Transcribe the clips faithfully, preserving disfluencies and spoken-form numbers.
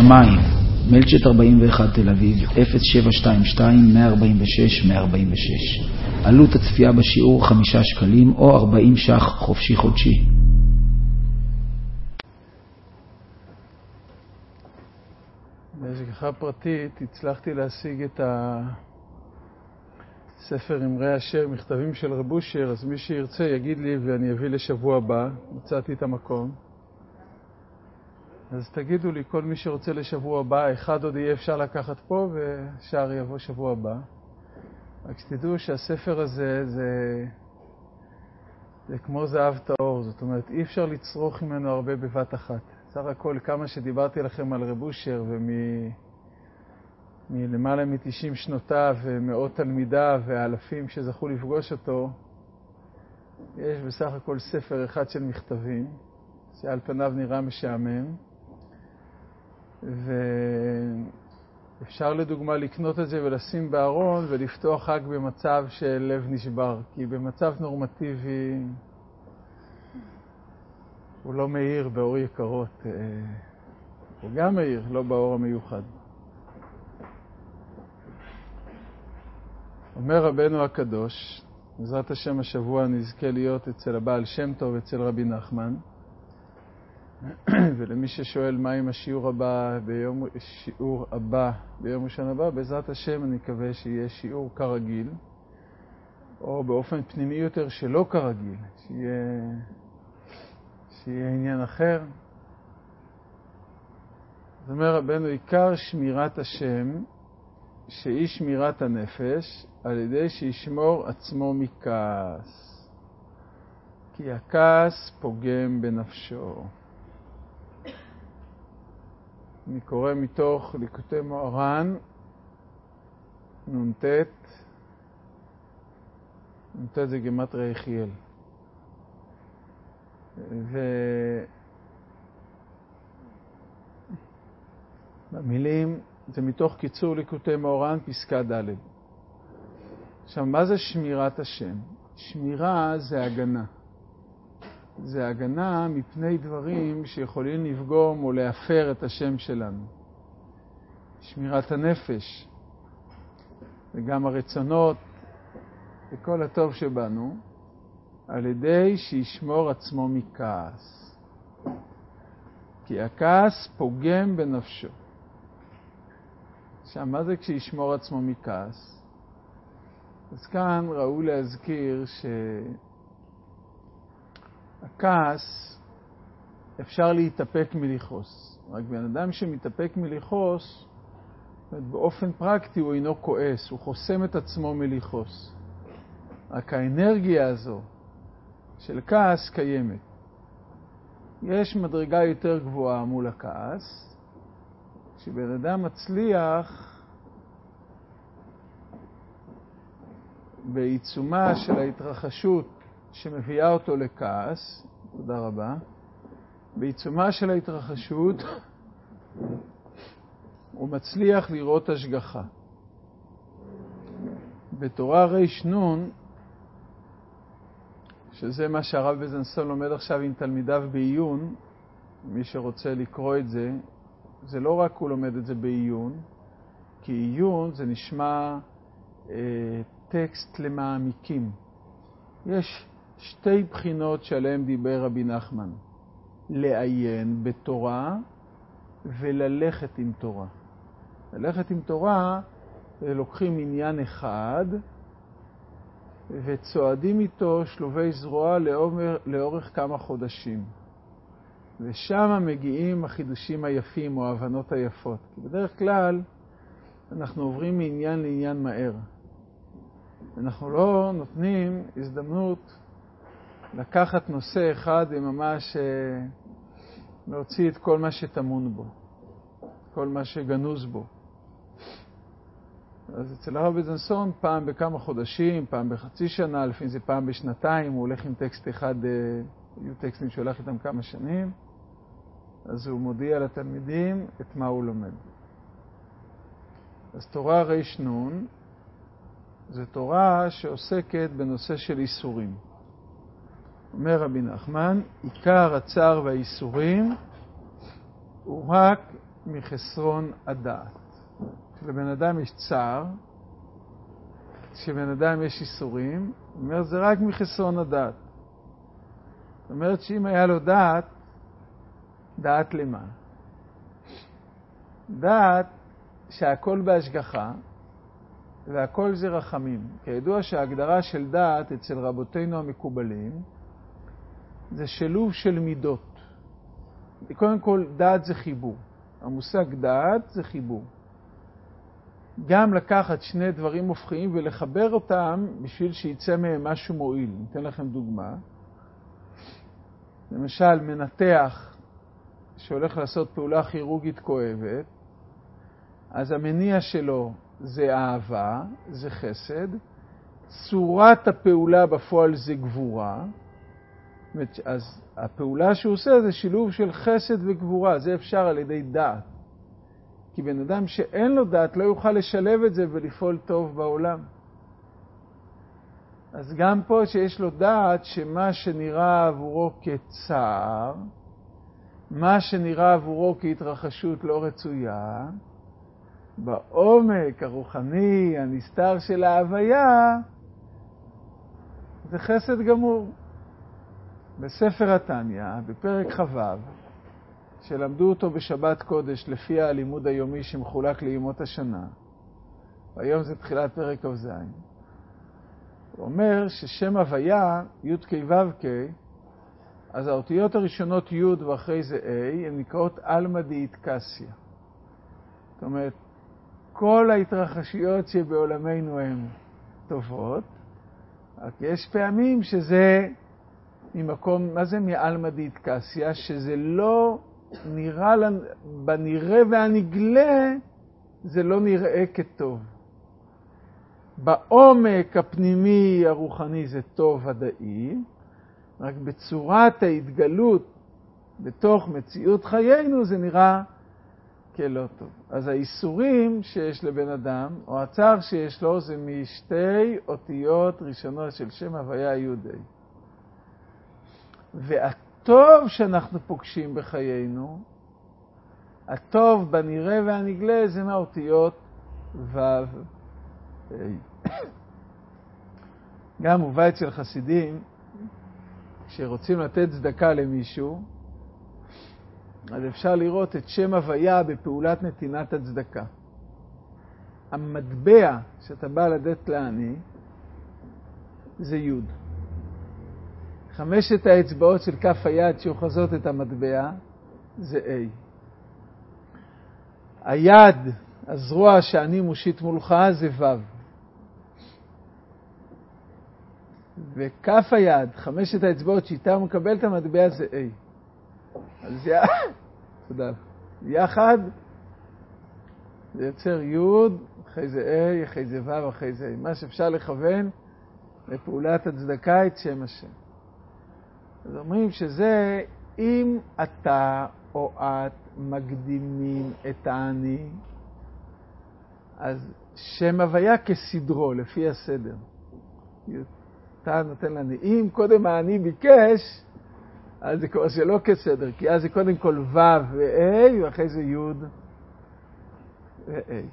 שמיים, מלצ'ט ארבעים ואחת תל אביב, אפס שבע שתיים שתיים מאה ארבעים ושש מאה ארבעים ושש. עלות הצפייה בשיעור חמישה שקלים או ארבעים ש"ח חופשי חודשי. בהשגחה פרטית הצלחתי להשיג את הספר אמרי אשר, מכתבים של רב אושר, אז מי שירצה יגיד לי ואני אביא לשבוע הבא. מצאתי את המקום. אז תגידו לי, כל מי שרוצה לשבוע הבא, אחד עוד יהיה אפשר לקחת פה ושאר יבוא שבוע הבא. רק שתדעו שהספר הזה זה, זה כמו זהב טהור, זאת אומרת אי אפשר לצרוך ממנו הרבה בבת אחת. סך הכל כמה שדיברתי לכם על רב אושר ומלמעלה מ-תשעים שנותיו ומאות תלמידיו ואלפים שזכו לפגוש אותו, יש בסך הכל ספר אחד של מכתבים שעל פניו נראה משעמם, ואפשר לדוגמה לקנות את זה ולשים בארון ולפתוח רק במצב של לב נשבר, כי במצב נורמטיבי הוא לא מאיר באור יקרות, הוא גם מאיר, לא באור המיוחד. אומר רבנו הקדוש, בעזרת השם השבוע נזכה להיות אצל הבעל שם טוב, אצל רבי נחמן, ולמי ששואל מה עם השיעור הבא ביום, שיעור הבא ביום ראשון הבא, בעזרת השם אני מקווה שיהיה שיעור כרגיל, או באופן פנימי יותר שלא כרגיל, שיהיה, שיהיה עניין אחר. זאת אומרת רבנו, עיקר שמירת השם, שהיא שמירת הנפש, על ידי שישמור עצמו מכעס, כי הכעס פוגם בנפשו. אני קורא מתוך ליקוטי מוהר"ן, נ"ט, נ"ט זה גימטריה יחיאל. ובמילים, זה מתוך קיצור ליקוטי מוהר"ן, פסקה ד'. עכשיו, מה זה שמירת השם? שמירה זה הגנה. זה הגנה מפני דברים שיכולים לפגום או להפר את השם שלנו. שמירת הנפש, וגם הרצונות, וכל הטוב שבנו, על ידי שישמור עצמו מכעס. כי הכעס פוגם בנפשו. עכשיו, מה זה כשישמור עצמו מכעס? אז כאן ראוי להזכיר שהכעס אפשר להתאפק מלכעוס. רק בן אדם שמתאפק מלכעוס, באופן פרקטי הוא אינו כועס, הוא חוסם את עצמו מלכעוס. רק האנרגיה הזו של כעס קיימת. יש מדרגה יותר גבוהה מול הכעס, כשבן אדם מצליח בעיצומה של ההתרחשות שמביאה אותו לכעס, תודה רבה, בעיצומה של ההתרחשות הוא מצליח לראות השגחה. בתורה ריש נון, שזה מה שהרב בזנסון לומד עכשיו עם תלמידיו בעיון, מי שרוצה לקרוא את זה, זה לא רק הוא לומד את זה בעיון, כי עיון זה נשמע אה, טקסט למעמיקים. יש שתי בחינות שעליהן דיבר רבי נחמן, לעיין בתורה וללכת עם תורה. ללכת עם תורה, לוקחים עניין אחד וצועדים איתו שלובי זרוע לאורך, לאורך כמה חודשים. ושם מגיעים החידושים היפים או ההבנות היפות. כי בדרך כלל אנחנו עוברים מעניין לעניין מהר. אנחנו לא נותנים הזדמנות לקחת נושא אחד וממש להוציא את כל מה שטמון בו, כל מה שגנוז בו. אז אצל הרב בזנסון פעם בכמה חודשים, פעם בחצי שנה, לפעמים זה פעם בשנתיים, הוא הולך עם טקסט אחד, היו טקסטים שהולך איתם כמה שנים, אז הוא מודיע לתלמידים את מה הוא לומד. אז תורה ריש נון, זו תורה שעוסקת בנושא של איסורים. אומר רבי נחמן, עיקר הצער והאיסורים הוא רק מחסרון הדעת. כשלבן אדם יש צער, כשבן אדם יש איסורים, הוא אומר, זה רק מחסרון הדעת. זאת אומרת שאם היה לו דעת, דעת למה? דעת שהכל בהשגחה, והכל זה רחמים. כידוע שההגדרה של דעת אצל רבותינו המקובלים, זה שילוב של מידות. קודם כל, דעת זה חיבור. המושג דעת זה חיבור. גם לקחת שני דברים הופכים ולחבר אותם בשביל שיצא מהם משהו מועיל. ניתן לכם דוגמה. למשל, מנתח שהולך לעשות פעולה כירורגית כואבת, אז המניע שלו זה אהבה, זה חסד. צורת הפעולה בפועל זה גבורה. אז הפעולה שהוא עושה זה שילוב של חסד וגבורה. זה אפשר על ידי דעת. כי בן אדם שאין לו דעת לא יוכל לשלב את זה ולפעול טוב בעולם. אז גם פה שיש לו דעת שמה שנראה עבורו כצער, מה שנראה עבורו כהתרחשות לא רצויה, בעומק הרוחני, הנסתר של ההוויה, זה חסד גמור. בספר התניא, בפרק חב"ב, שלמדו אותו בשבת קודש לפי הלימוד היומי שמחולק לימות השנה, והיום זה תחילת פרק כ"ז, הוא אומר ששם הוויה, י' כ' ו' כ', אז האותיות הראשונות י' ואחרי זה A, הן נקראות אלמא דאיטקסיה. זאת אומרת, כל ההתרחשויות שבעולמנו הן טובות, רק יש פעמים שזה ממקום, מה זה מאלמא דאיטקסיה? שזה לא נראה, בנראה והנגלה, זה לא נראה כטוב. בעומק הפנימי הרוחני זה טוב ודאי, רק בצורת ההתגלות בתוך מציאות חיינו זה נראה כלא טוב. אז האיסורים שיש לבן אדם, או הצער שיש לו, זה משתי אותיות ראשונות של שם הוויה יהודי. והטוב שאנחנו פוגשים בחיינו, הטוב בנראה והנגלה, זה מהאותיות ו' ה'. גם מובא אצל חסידים, כשרוצים לתת צדקה למישהו, אז אפשר לראות את שם הוויה בפעולת נתינת הצדקה. המטבע שאתה בא לתת לעני, זה י'. חמשת האצבעות של כף היד שאוחזות את המטבע, זה A. היד, הזרוע שאני מושיט מולך, זה ו'. וכף היד, חמשת האצבעות שאיתה הוא מקבל את המטבע, זה A. אז יא... תודה. יחד זה יוצר י', אחרי זה A, אחרי זה ו', אחרי זה A. מה שאפשר לכוון לפעולת הצדקה את שם השם. אז אומרים שזה, אם אתה או את מקדימים את העני, אז שם הוויה כסדרו, לפי הסדר. אתה נותן לעני. אם קודם העני ביקש, אז זה כבר שלא כסדר, כי אז זה קודם כל ו' ו-A, ואחרי זה י' ו-A.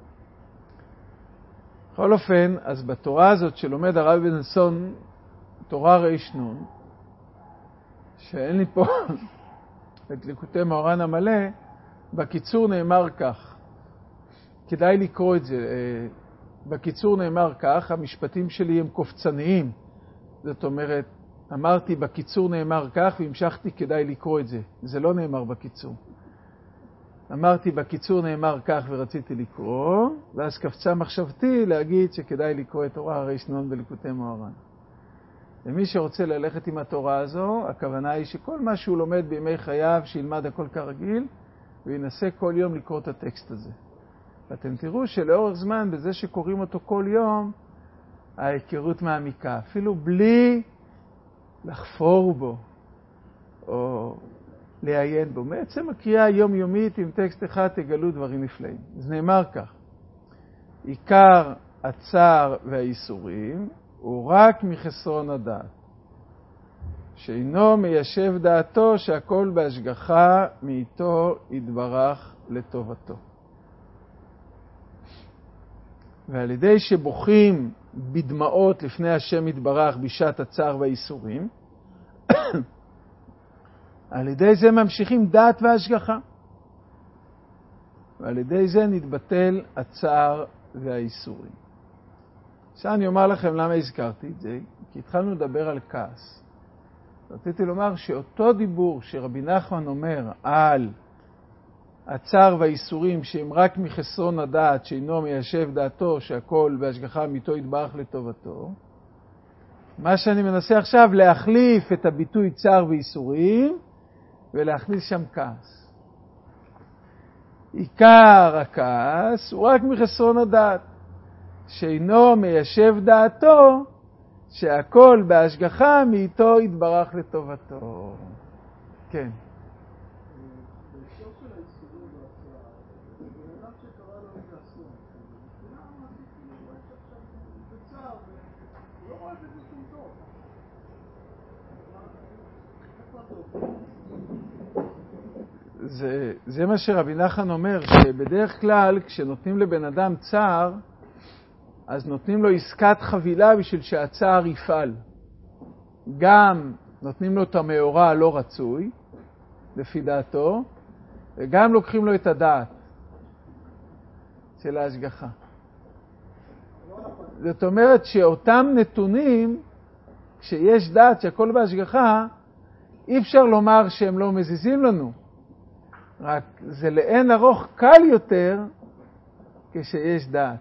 בכל אופן, אז בתורה הזאת שלומד הרב בנסון, תורה רשנון, שאין לי פה את ליקוטי מאורן המלא, בקיצור נאמר כך. כדאי לקרוא את זה. בקיצור נאמר כך, המשפטים שלי הם קופצניים. זאת אומרת, אמרתי בקיצור נאמר כך והמשכתי כדאי לקרוא את זה. זה לא נאמר בקיצור. אמרתי בקיצור נאמר כך ורציתי לקרוא, ואז קפצה מחשבתי להגיד שכדאי לקרוא את תורה רשנון בליקוטי מאורן. ומי שרוצה ללכת עם התורה הזו, הכוונה היא שכל מה שהוא לומד בימי חייו, שילמד הכל כרגיל, וינסה כל יום לקרוא את הטקסט הזה. ואתם תראו שלאורך זמן, בזה שקוראים אותו כל יום, ההיכרות מעמיקה, אפילו בלי לחפור בו, או לעיין בו. בעצם הקריאה היומיומית עם טקסט אחד תגלו דברים נפלאים. אז נאמר כך, עיקר הצער והאיסורים, הוא רק מחסרון הדעת. שאינו מיישב דעתו שהכל בהשגחה מאיתו יתברך לטובתו. ועל ידי שבוכים בדמעות לפני השם יתברך בשעת הצער והאיסורים, על ידי זה ממשיכים דעת והשגחה. ועל ידי זה נתבטל הצער והאיסורים. עכשיו אני אומר לכם למה הזכרתי את זה, כי התחלנו לדבר על כעס. רציתי לומר שאותו דיבור שרבי נחמן אומר על הצער והאיסורים שהם רק מחסרון הדעת, שאינו מיישב דעתו שהכל בהשגחה מאיתו יתברך לטובתו, מה שאני מנסה עכשיו להחליף את הביטוי צער ואיסורים ולהכניס שם כעס. עיקר הכעס הוא רק מחסרון הדעת, שאינו מיישב דעתו שהכל בהשגחה מאיתו יתברך לטובתו. כן. זה, זה מה שרבי נחמן אומר, שבדרך כלל כשנותנים לבן אדם צער, אז נותנים לו עסקת חבילה בשביל שהצער יפעל. גם נותנים לו את המאורע הלא רצוי, לפי דעתו, וגם לוקחים לו את הדעת של ההשגחה. זאת אומרת שאותם נתונים, כשיש דעת שהכל בהשגחה, אי אפשר לומר שהם לא מזיזים לנו. רק זה לאין ארוך קל יותר כשיש דעת.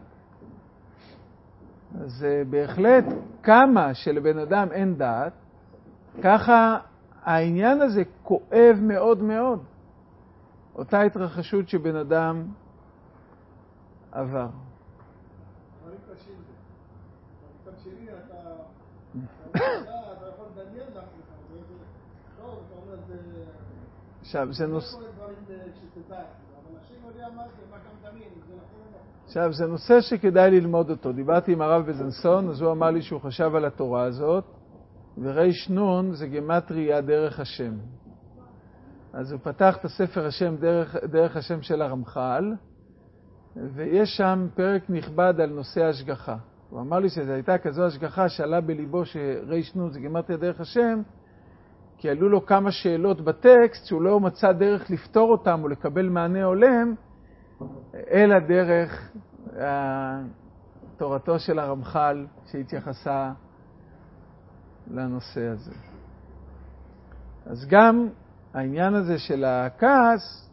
אז בהחלט כמה שלבן אדם אין דעת, ככה העניין הזה כואב מאוד מאוד. אותה התרחשות שבן אדם עבר. דברים קשים זה. מצד שני אתה אתה יכול לדמיין לעצמך. טוב, אתה אומר זה... עכשיו זה נושא... עכשיו זה נושא שכדאי ללמוד אותו. דיברתי עם הרב בזנסון, אז הוא אמר לי שהוא חשב על התורה הזאת, וריש נון זה גמטריה דרך השם. אז הוא פתח את הספר השם דרך, דרך השם של הרמח"ל, ויש שם פרק נכבד על נושא השגחה. הוא אמר לי שזו הייתה כזו השגחה שעלה בליבו שריש נון זה גמטריה דרך השם, כי עלו לו כמה שאלות בטקסט שהוא לא מצא דרך לפתור אותם או לקבל מענה הולם, אלא דרך תורתו של הרמח"ל שהתייחסה לנושא הזה. אז גם העניין הזה של הכעס,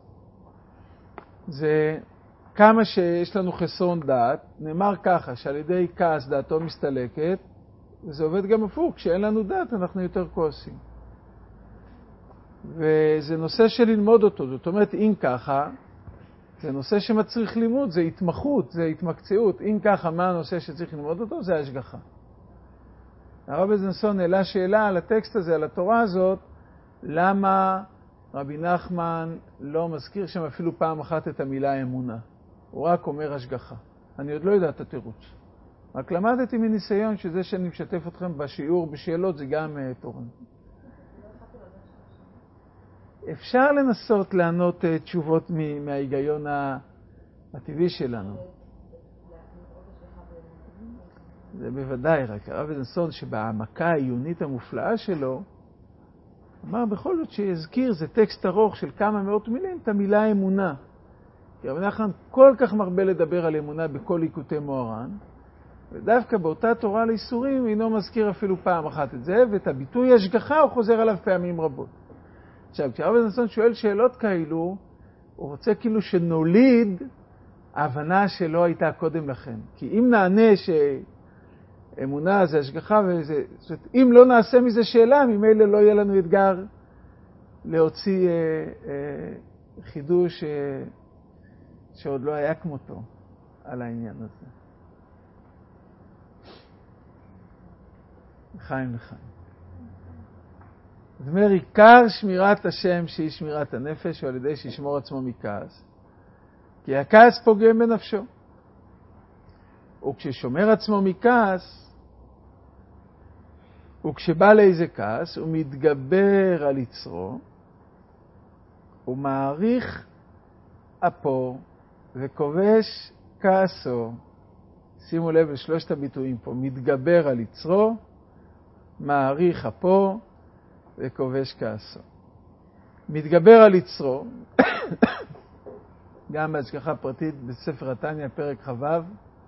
זה כמה שיש לנו חסרון דעת, נאמר ככה, שעל ידי כעס דעתו מסתלקת, וזה עובד גם הפוך, כשאין לנו דעת אנחנו יותר כועסים. וזה נושא של ללמוד אותו, זאת אומרת, אם ככה, זה נושא שמצריך לימוד, זה התמחות, זה התמקצעות. אם ככה, מה הנושא שצריך ללמוד אותו? זה השגחה. הרב בזנסון העלה שאלה על הטקסט הזה, על התורה הזאת, למה רבי נחמן לא מזכיר שם אפילו פעם אחת את המילה אמונה. הוא רק אומר השגחה. אני עוד לא יודע את התירוץ. רק למדתי מניסיון שזה שאני משתף אתכם בשיעור בשאלות, זה גם תורן. אפשר לנסות לענות תשובות מההיגיון הטבעי שלנו. זה בוודאי, רק הרב בזנסון שבהעמקה העיונית המופלאה שלו, אמר בכל זאת שיזכיר, זה טקסט ארוך של כמה מאות מילים, את המילה אמונה. כי רבי נחמן כל כך מרבה לדבר על אמונה בכל ליקוטי מוהר"ן, ודווקא באותה תורה לאיסורים אינו מזכיר אפילו פעם אחת את זה, ואת הביטוי השגחה הוא חוזר עליו פעמים רבות. עכשיו, כשהרב בזנסון שואל שאלות כאלו, הוא רוצה כאילו שנוליד ההבנה שלא הייתה קודם לכן. כי אם נענה שאמונה זה השגחה, וזה, זאת, אם לא נעשה מזה שאלה, ממילא לא יהיה לנו אתגר להוציא אה, אה, חידוש אה, שעוד לא היה כמותו על העניין הזה. לחיים לחיים. זאת אומרת, עיקר שמירת השם שהיא שמירת הנפש, הוא על ידי שישמור עצמו מכעס. כי הכעס פוגם בנפשו. וכששומר עצמו מכעס, וכשבא לאיזה כעס, הוא מתגבר על יצרו, הוא מעריך אפו וכובש כעסו. שימו לב לשלושת הביטויים פה, מתגבר על יצרו, מעריך אפו וכובש כעסו. מתגבר על יצרו, גם בהשגחה פרטית בספר התניא, פרק חב"ב,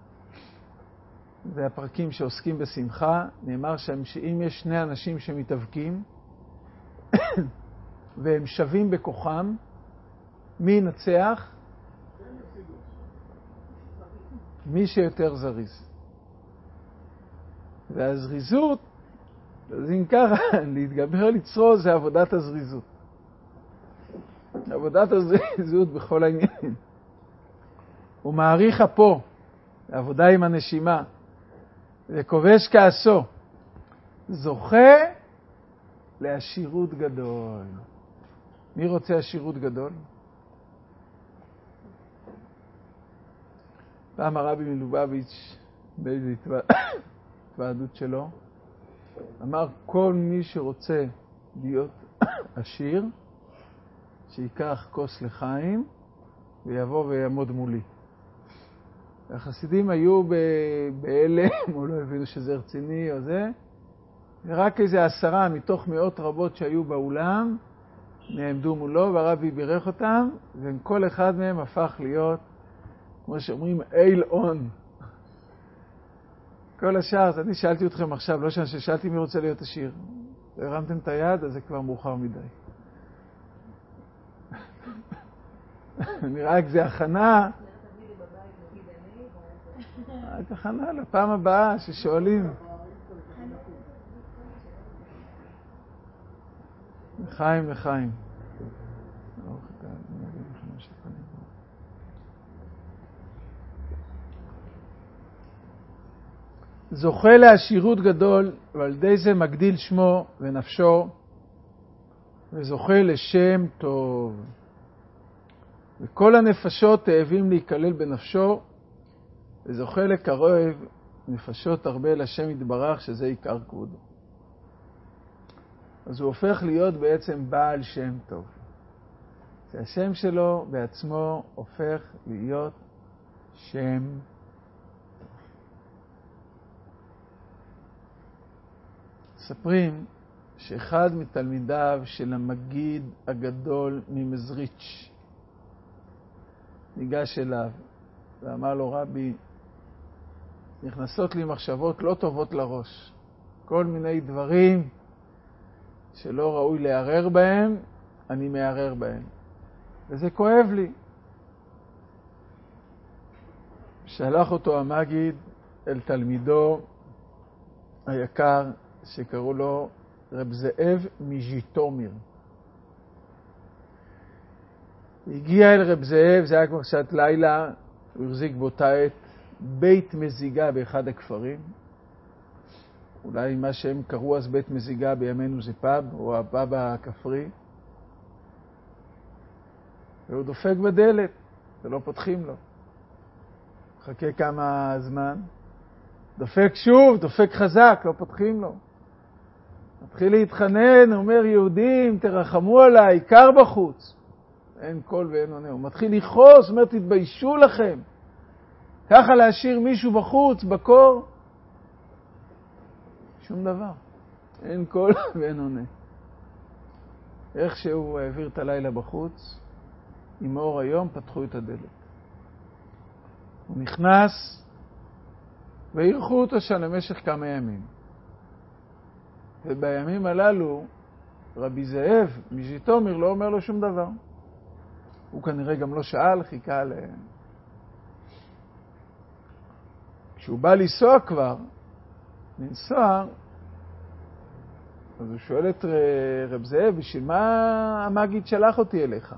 זה הפרקים שעוסקים בשמחה, נאמר שם שאם יש שני אנשים שמתאבקים והם שווים בכוחם, מי ינצח? מי שיותר זריז. והזריזות, אז אם ככה, להתגבר על יצרו זה עבודת הזריזות. עבודת הזריזות בכל העניינים. הוא מעריך אפו, עבודה עם הנשימה, וכובש כעסו, זוכה לעשירות גדול. מי רוצה עשירות גדול? פעם הרבי מלובביץ' באיזו התוועדות שלו, אמר כל מי שרוצה להיות עשיר, שיקח כוס לחיים ויבוא ויעמוד מולי. החסידים היו בהלם, או לא הבינו שזה רציני או זה, ורק איזה עשרה מתוך מאות רבות שהיו באולם נעמדו מולו, והרבי בירך אותם, וכל אחד מהם הפך להיות, כמו שאומרים, איל און. כל השאר, אז אני שאלתי אתכם עכשיו, לא ששאלתי מי רוצה להיות עשיר. הרמתם את היד, אז זה כבר מאוחר מדי. נראה רק זה הכנה. רק הכנה לפעם הבאה ששואלים. לחיים, לחיים. זוכה לעשירות גדול, ועל ידי זה מגדיל שמו ונפשו, וזוכה לשם טוב. וכל הנפשות תאבים להיכלל בנפשו, וזוכה לקרוב נפשות הרבה לשם יתברך, שזה עיקר כבודו. אז הוא הופך להיות בעצם בעל שם טוב. שהשם שלו בעצמו הופך להיות שם טוב. מספרים שאחד מתלמידיו של המגיד הגדול ממזריץ' ניגש אליו ואמר לו, רבי, נכנסות לי מחשבות לא טובות לראש. כל מיני דברים שלא ראוי להיערר בהם, אני מערער בהם. וזה כואב לי. שלח אותו המגיד אל תלמידו היקר, שקראו לו רב זאב מז'יטומיר. הגיע אל רב זאב, זה היה כבר שעת לילה, הוא החזיק באותה עת בית מזיגה באחד הכפרים. אולי מה שהם קראו אז בית מזיגה בימינו זה פאב, או הפאב הכפרי. והוא דופק בדלת, ולא פותחים לו. חכה כמה זמן. דופק שוב, דופק חזק, לא פותחים לו. מתחיל להתחנן, אומר, יהודים, תרחמו עליי, קר בחוץ. אין קול ואין עונה. הוא מתחיל לכעוס, אומר, תתביישו לכם. ככה להשאיר מישהו בחוץ, בקור? שום דבר. אין קול ואין עונה. איך שהוא העביר את הלילה בחוץ, עם אור היום פתחו את הדלת. הוא נכנס, והירכו אותו שם למשך כמה ימים. ובימים הללו, רבי זאב מז'יטומיר לא אומר לו שום דבר. הוא כנראה גם לא שאל, חיכה ל... כשהוא בא לנסוע כבר, לנסוע, אז הוא שואל את רב זאב, בשביל מה המגיד שלח אותי אליך?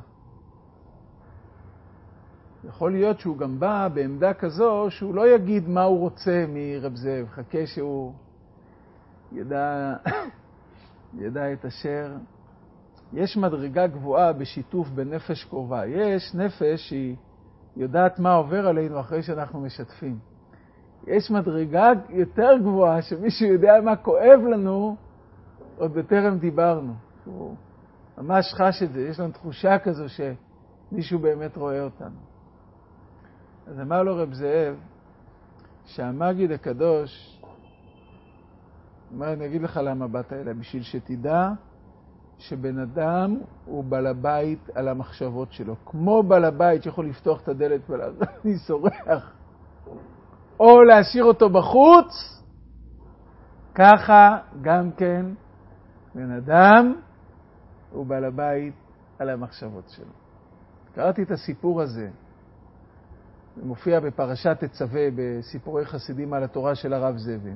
יכול להיות שהוא גם בא בעמדה כזו שהוא לא יגיד מה הוא רוצה מרב זאב, חכה שהוא ידע, ידע את אשר. יש מדרגה גבוהה בשיתוף בנפש קרובה. יש נפש שהיא יודעת מה עובר עלינו אחרי שאנחנו משתפים. יש מדרגה יותר גבוהה שמישהו יודע מה כואב לנו עוד בטרם דיברנו. הוא ממש חש את זה, יש לנו תחושה כזו שמישהו באמת רואה אותנו. אז אמר לו רב זאב שהמגיד הקדוש, אומר, אני אגיד לך למה באת אליי, בשביל שתדע שבן אדם הוא בעל הבית על המחשבות שלו. כמו בעל הבית שיכול לפתוח את הדלת ולהזני שורח, או להשאיר אותו בחוץ, ככה גם כן בן אדם הוא בעל הבית על המחשבות שלו. קראתי את הסיפור הזה, זה מופיע בפרשת תצווה בסיפורי חסידים על התורה של הרב זאבים.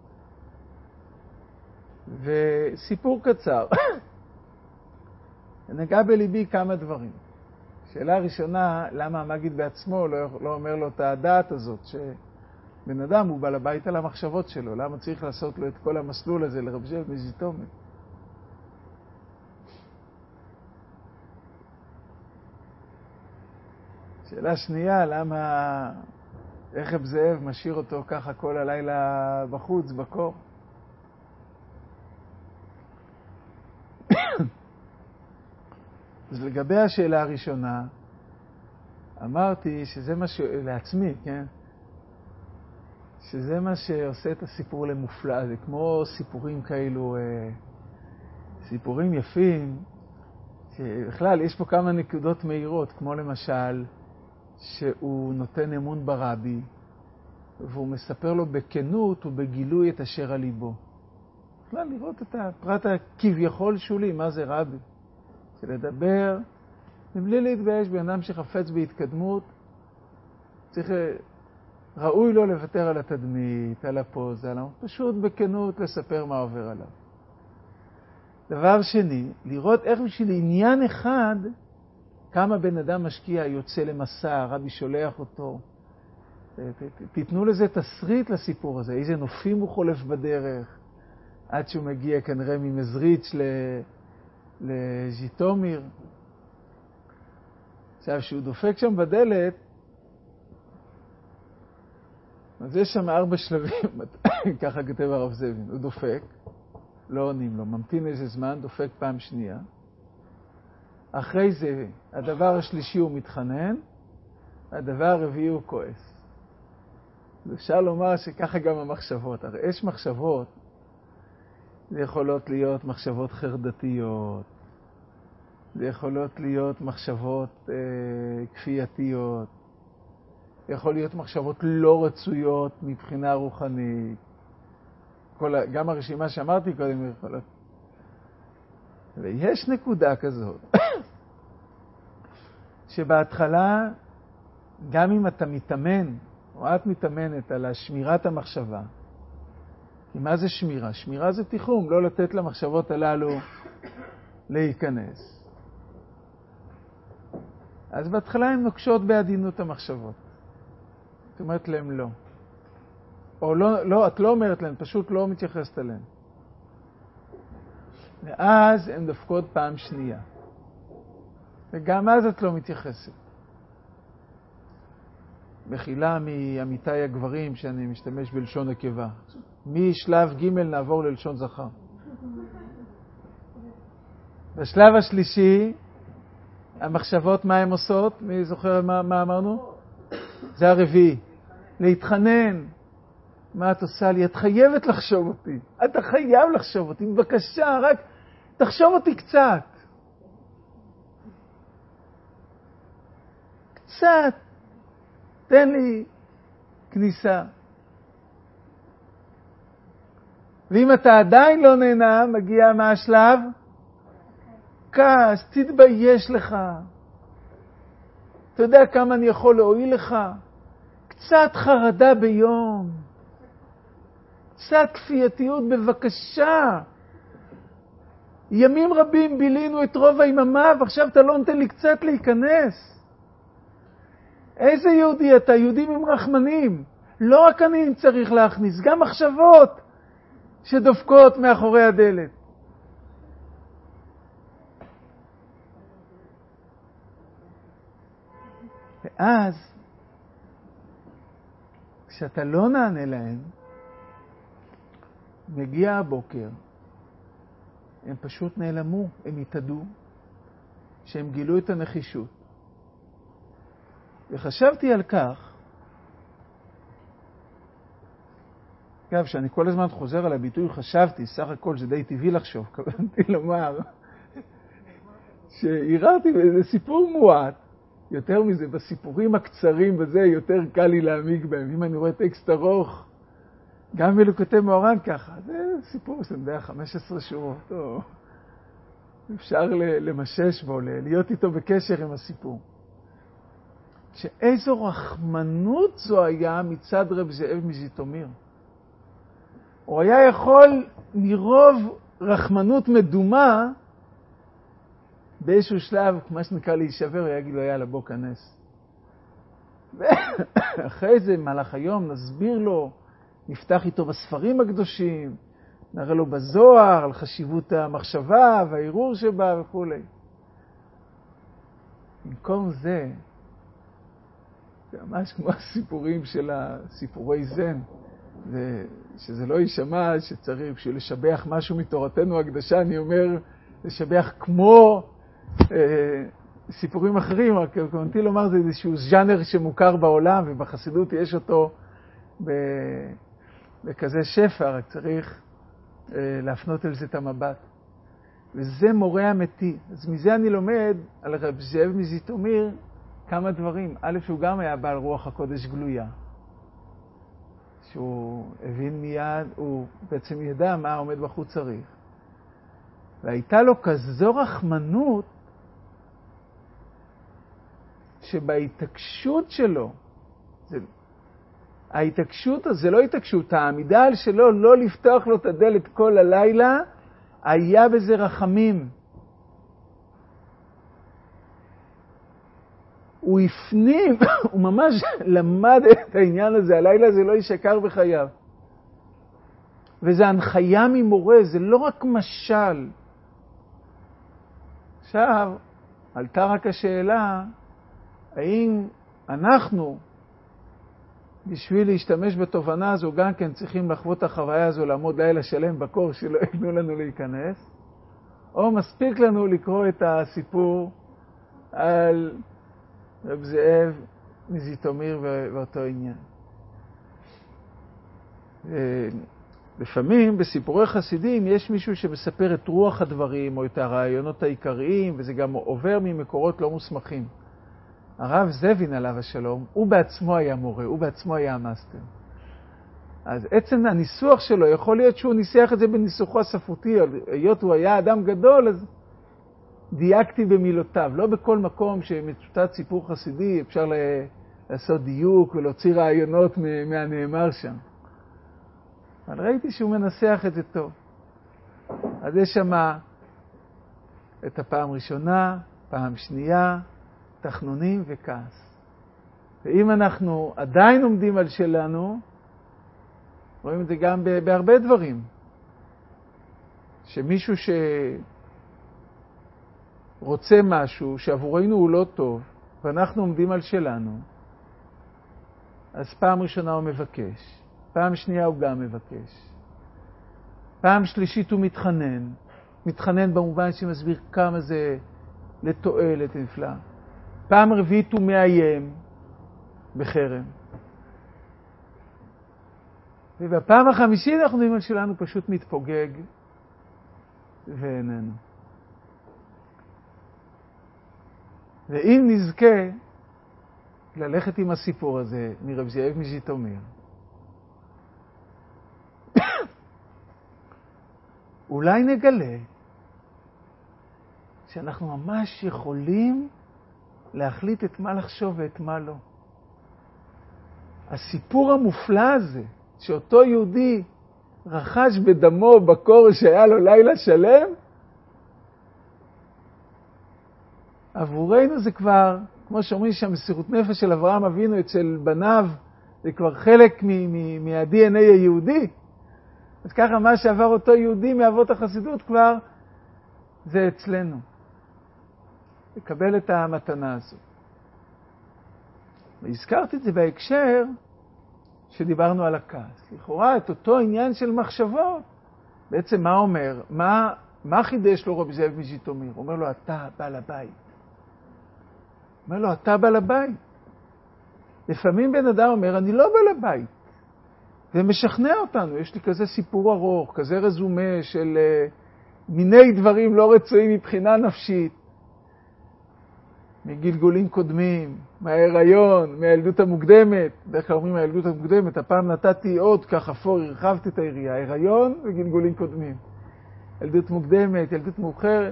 וסיפור קצר. נגע בליבי כמה דברים. שאלה ראשונה, למה המגיד בעצמו לא, לא אומר לו את הדעת הזאת, שבן אדם הוא בעל הבית על המחשבות שלו, למה צריך לעשות לו את כל המסלול הזה לרב זאב מז'יטומיר? שאלה שנייה, למה, איך רב זאב משאיר אותו ככה כל הלילה בחוץ, בקור? אז לגבי השאלה הראשונה, אמרתי שזה מה ש... לעצמי, כן? שזה מה שעושה את הסיפור למופלא. זה כמו סיפורים כאלו, סיפורים יפים, שבכלל יש פה כמה נקודות מהירות, כמו למשל, שהוא נותן אמון ברבי, והוא מספר לו בכנות ובגילוי את אשר על ליבו. בכלל לראות את הפרט הכביכול שולי, מה זה רבי? שלדבר, מבלי להתבייש, בן אדם שחפץ בהתקדמות, צריך, ראוי לו לוותר על התדמית, על הפוזה, פשוט בכנות לספר מה עובר עליו. דבר שני, לראות איך בשביל עניין אחד, כמה בן אדם משקיע, יוצא למסע, הרבי שולח אותו. תיתנו לזה תסריט לסיפור הזה, איזה נופים הוא חולף בדרך, עד שהוא מגיע כנראה ממזריץ' ל... לז'יטומיר. עכשיו, שהוא דופק שם בדלת, אז יש שם ארבע שלבים, ככה כתב הרב זאבים. הוא דופק, לא עונים לו, ממתין איזה זמן, דופק פעם שנייה. אחרי זה, הדבר השלישי הוא מתחנן, הדבר הרביעי הוא כועס. אפשר לומר שככה גם המחשבות. הרי יש מחשבות, זה יכולות להיות מחשבות חרדתיות, זה יכולות להיות מחשבות אה, כפייתיות, יכול להיות מחשבות לא רצויות מבחינה רוחנית. כל, גם הרשימה שאמרתי קודם יכולות. ויש נקודה כזאת, שבהתחלה, גם אם אתה מתאמן, או את מתאמנת על שמירת המחשבה, כי מה זה שמירה? שמירה זה תיחום, לא לתת למחשבות הללו להיכנס. אז בהתחלה הן נוקשות בעדינות המחשבות. את אומרת להם לא. או לא, לא, את לא אומרת להם, פשוט לא מתייחסת אליהם. ואז הן דופקות פעם שנייה. וגם אז את לא מתייחסת. מחילה מעמיתי הגברים שאני משתמש בלשון נקבה. משלב ג' נעבור ללשון זכר. בשלב השלישי, המחשבות מה הן עושות? מי זוכר מה, מה אמרנו? זה הרביעי. להתחנן. מה את עושה לי? את חייבת לחשוב אותי. אתה חייב לחשוב אותי. בבקשה, רק תחשוב אותי קצת. קצת. תן לי כניסה. ואם אתה עדיין לא נהנה, מגיע מה השלב? כעס, תתבייש לך. אתה יודע כמה אני יכול להועיל לך? קצת חרדה ביום. קצת כפייתיות בבקשה. ימים רבים בילינו את רוב היממה, ועכשיו אתה לא נותן לי קצת להיכנס. איזה יהודי אתה? יהודים הם רחמנים. לא רק אני צריך להכניס, גם מחשבות שדופקות מאחורי הדלת. ואז, שאתה לא נענה להם, מגיע הבוקר, הם פשוט נעלמו, הם התאדו, שהם גילו את הנחישות. וחשבתי על כך, אגב, שאני כל הזמן חוזר על הביטוי, חשבתי, סך הכל זה די טבעי לחשוב, כוונתי לומר, שהיררתי באיזה סיפור מועט, יותר מזה, בסיפורים הקצרים וזה, יותר קל לי להעמיק בהם. אם אני רואה טקסט ארוך, גם מלוקוטי מאורן ככה, זה סיפור שאני יודע, חמש עשרה שורות, או אפשר למשש בו, להיות איתו בקשר עם הסיפור. שאיזו רחמנות זו היה מצד רב זאב מזיתומיר. הוא היה יכול מרוב רחמנות מדומה, באיזשהו שלב, מה שנקרא להישבר, הוא יגיד לו, יאללה, בוא כנס. ואחרי זה, מהלך היום, נסביר לו, נפתח איתו בספרים הקדושים, נראה לו בזוהר, על חשיבות המחשבה והעירור שבה וכו'. במקום זה, זה ממש כמו הסיפורים של הסיפורי זן, זה, שזה לא יישמע שצריך, בשביל לשבח משהו מתורתנו הקדשה, אני אומר, לשבח כמו אה, סיפורים אחרים, רק כמובנתי לומר, זה איזשהו ז'אנר שמוכר בעולם, ובחסידות יש אותו ב, בכזה שפע, רק צריך אה, להפנות על זה את המבט. וזה מורה אמיתי. אז מזה אני לומד על רב זאב מזיתומיר כמה דברים. א', שהוא גם היה בעל רוח הקודש גלויה. שהוא הבין מיד, הוא בעצם ידע מה עומד בחוץ צריך. והייתה לו כזו רחמנות, שבהתעקשות שלו, זה, ההתעקשות הזו, זה לא התעקשות, העמידה על שלו לא לפתוח לו את הדלת כל הלילה, היה בזה רחמים. הוא הפנים, הוא ממש למד את העניין הזה, הלילה הזה לא ישקר בחייו. וזה הנחיה ממורה, זה לא רק משל. עכשיו, עלתה רק השאלה, האם אנחנו, בשביל להשתמש בתובנה הזו, גם כן צריכים לחוות את החוויה הזו, לעמוד לילה שלם בקור שלא יתנו לנו להיכנס, או מספיק לנו לקרוא את הסיפור על רב זאב מזיתומיר ואותו עניין. לפעמים בסיפורי חסידים יש מישהו שמספר את רוח הדברים או את הרעיונות העיקריים, וזה גם עובר ממקורות לא מוסמכים. הרב זבין עליו השלום, הוא בעצמו היה מורה, הוא בעצמו היה המאסטר. אז עצם הניסוח שלו, יכול להיות שהוא ניסח את זה בניסוחו הספרותי, היות הוא היה אדם גדול, אז דייקתי במילותיו. לא בכל מקום שמצוטט סיפור חסידי אפשר לעשות דיוק ולהוציא רעיונות מהנאמר שם. אבל ראיתי שהוא מנסח את זה טוב. אז יש שם את הפעם ראשונה, פעם שנייה, תחנונים וכעס. ואם אנחנו עדיין עומדים על שלנו, רואים את זה גם בהרבה דברים. שמישהו שרוצה משהו שעבורנו הוא לא טוב, ואנחנו עומדים על שלנו, אז פעם ראשונה הוא מבקש, פעם שנייה הוא גם מבקש. פעם שלישית הוא מתחנן. מתחנן במובן שמסביר כמה זה לתועלת נפלא. פעם רביעית הוא מאיים בחרם. ובפעם החמישית אנחנו יודעים על שלנו פשוט מתפוגג ואיננו. ואם נזכה ללכת עם הסיפור הזה מרב זאב מזיתומיר, אולי נגלה שאנחנו ממש יכולים להחליט את מה לחשוב ואת מה לא. הסיפור המופלא הזה, שאותו יהודי רכש בדמו בקור שהיה לו לילה שלם, עבורנו זה כבר, כמו שאומרים שהמסירות נפש של אברהם אבינו אצל בניו, זה כבר חלק מה-די אן איי היהודי. אז ככה מה שעבר אותו יהודי מאבות החסידות כבר, זה אצלנו. לקבל את המתנה הזו. והזכרתי את זה בהקשר שדיברנו על הכעס. לכאורה, את אותו עניין של מחשבות, בעצם מה אומר? מה, מה חידש לו רבי זאב מז'יטומיר? הוא אומר לו, אתה בעל הבית. הוא אומר לו, אתה בעל הבית. לפעמים בן אדם אומר, אני לא בעל הבית. ומשכנע אותנו, יש לי כזה סיפור ארוך, כזה רזומה של uh, מיני דברים לא רצויים מבחינה נפשית, מגלגולים קודמים, מההיריון, מהילדות המוקדמת, דרך כלל אומרים מהילדות המוקדמת, הפעם נתתי עוד כך אפור, הרחבתי את העירייה, ההיריון וגלגולים קודמים, ילדות מוקדמת, ילדות מאוחרת.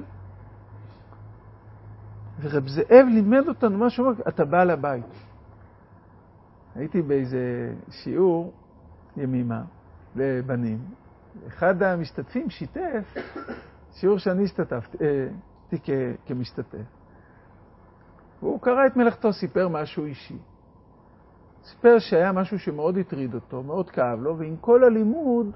ורב זאב לימד אותנו משהו, אתה בא לבית. הייתי באיזה שיעור ימימה לבנים, אחד המשתתפים שיתף שיעור שאני השתתפתי אה, כמשתתף. והוא קרא את מלאכתו, סיפר משהו אישי. סיפר שהיה משהו שמאוד הטריד אותו, מאוד כאב לו, ועם כל הלימוד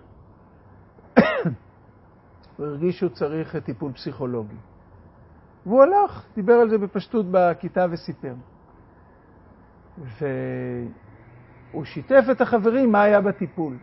הוא הרגיש שהוא צריך טיפול פסיכולוגי. והוא הלך, דיבר על זה בפשטות בכיתה וסיפר. והוא שיתף את החברים מה היה בטיפול.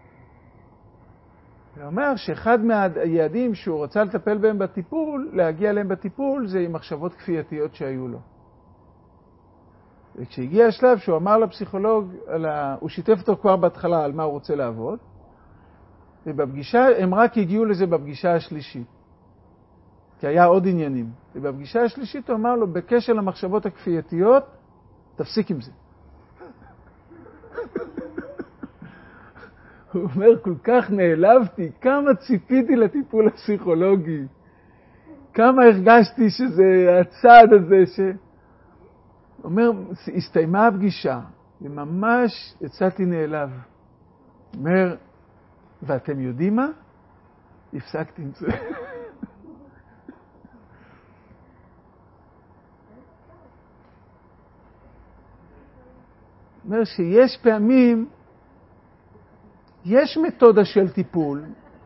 הוא אומר שאחד מהיעדים שהוא רצה לטפל בהם בטיפול, להגיע להם בטיפול, זה עם מחשבות כפייתיות שהיו לו. וכשהגיע השלב שהוא אמר לפסיכולוג, ה... הוא שיתף אותו כבר בהתחלה על מה הוא רוצה לעבוד, ובפגישה, הם רק הגיעו לזה בפגישה השלישית. כי היה עוד עניינים. ובפגישה השלישית הוא אמר לו, בקשר למחשבות הכפייתיות, תפסיק עם זה. הוא אומר, כל כך נעלבתי, כמה ציפיתי לטיפול הפסיכולוגי, כמה הרגשתי שזה הצעד הזה ש... הוא אומר, הסתיימה הפגישה, וממש יצאתי נעלב. הוא אומר, ואתם יודעים מה? הפסקתי עם זה. אומר שיש פעמים, יש מתודה של טיפול,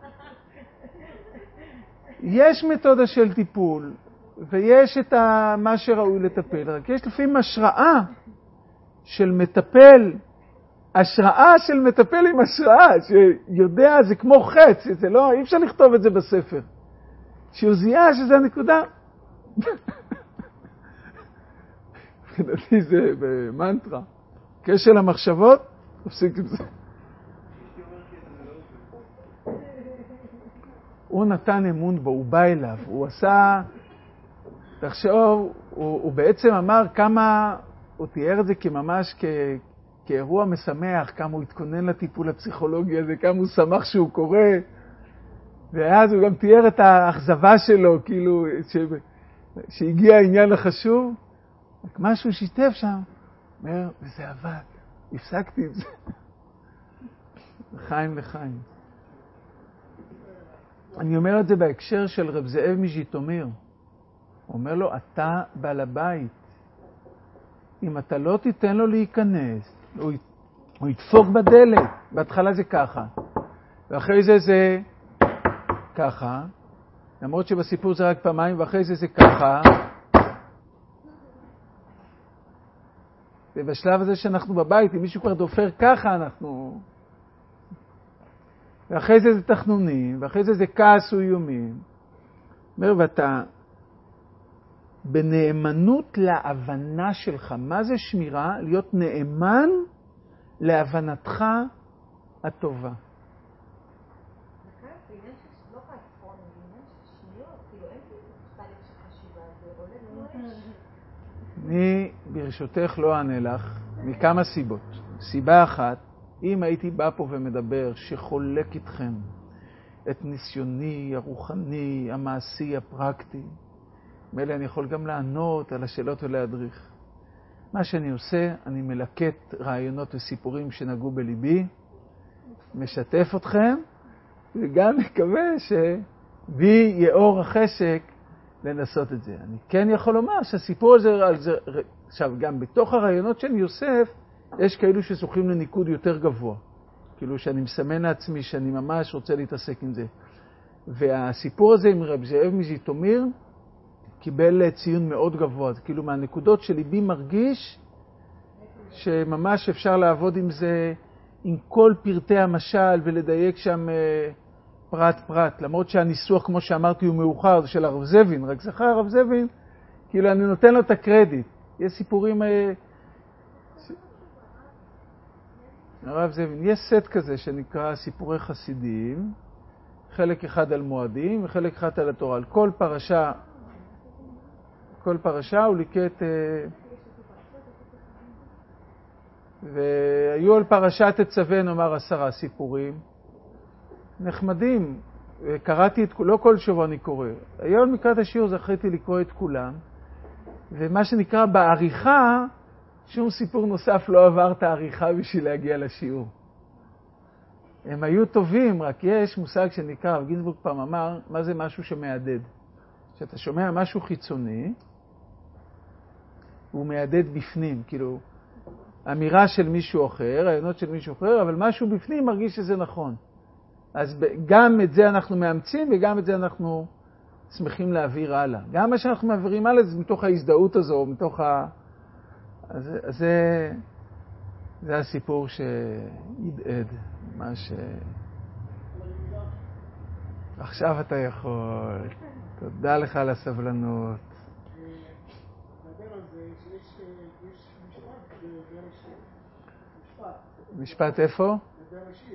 יש מתודה של טיפול, ויש את מה שראוי לטפל. רק יש לפעמים השראה של מטפל, השראה של מטפל עם השראה, שיודע, זה כמו חץ, זה לא, אי אפשר לכתוב את זה בספר. שהוא זיהה שזה הנקודה. מבחינתי זה במנטרה. קשר למחשבות, תפסיק עם זה. הוא נתן אמון בו, הוא בא אליו, הוא עשה, תחשוב, הוא, הוא בעצם אמר כמה, הוא תיאר את זה כממש כ, כאירוע משמח, כמה הוא התכונן לטיפול הפסיכולוגי הזה, כמה הוא שמח שהוא קורא, ואז הוא גם תיאר את האכזבה שלו, כאילו, ש, שהגיע העניין החשוב, רק משהו שיתף שם, אומר, וזה עבד, הפסקתי את זה. לחיים לחיים. אני אומר את זה בהקשר של רב זאב מז'יטומיר. הוא אומר לו, אתה בעל הבית. אם אתה לא תיתן לו להיכנס, הוא, הוא ידפוק בדלת. בהתחלה זה ככה. ואחרי זה זה ככה. למרות שבסיפור זה רק פעמיים, ואחרי זה זה ככה. ובשלב הזה שאנחנו בבית, אם מישהו כבר דופר ככה, אנחנו... ואחרי זה זה תחנונים, ואחרי זה זה כעס ואיומים. אומר, ואתה בנאמנות להבנה שלך. מה זה שמירה? להיות נאמן להבנתך הטובה. אני ברשותך לא אענה לך מכמה סיבות. סיבה אחת, אם הייתי בא פה ומדבר שחולק איתכם את ניסיוני הרוחני, המעשי, הפרקטי, מילא אני יכול גם לענות על השאלות ולהדריך. מה שאני עושה, אני מלקט רעיונות וסיפורים שנגעו בליבי, משתף אתכם, וגם מקווה שבי יאור החשק לנסות את זה. אני כן יכול לומר שהסיפור הזה, על זה, עכשיו גם בתוך הרעיונות של יוסף, יש כאלו שזוכים לניקוד יותר גבוה. כאילו שאני מסמן לעצמי שאני ממש רוצה להתעסק עם זה. והסיפור הזה עם רב זאב מז'יטומיר קיבל ציון מאוד גבוה. זה כאילו מהנקודות שליבי מרגיש שממש אפשר לעבוד עם זה עם כל פרטי המשל ולדייק שם פרט פרט, למרות שהניסוח, כמו שאמרתי, הוא מאוחר, זה של הרב זבין, רק זכר הרב זבין, כאילו אני נותן לו את הקרדיט. יש סיפורים... הרב זבין, יש סט כזה שנקרא סיפורי חסידים, חלק אחד על מועדים וחלק אחד על התורה. על כל פרשה, כל פרשה הוא ליקט... והיו על פרשת תצווה, נאמר, עשרה סיפורים נחמדים. קראתי את... לא כל שבוע אני קורא. היום מקראת השיעור זכיתי לקרוא את כולם, ומה שנקרא בעריכה, שום סיפור נוסף לא עבר את העריכה בשביל להגיע לשיעור. הם היו טובים, רק יש מושג שנקרא, הרב גינזבורג פעם אמר, מה זה משהו שמעדד? שאתה שומע משהו חיצוני, הוא מעדד בפנים, כאילו, אמירה של מישהו אחר, רעיונות של מישהו אחר, אבל משהו בפנים מרגיש שזה נכון. אז גם את זה אנחנו מאמצים, וגם את זה אנחנו שמחים להעביר הלאה. גם מה שאנחנו מעבירים הלאה זה מתוך ההזדהות הזו, מתוך ה... אז, אז זה, זה הסיפור שידעד, מה ש... עכשיו אתה יכול. תודה לך על הסבלנות. נדבר על זה שיש משפט בראשית. משפט. משפט איפה? בראשית.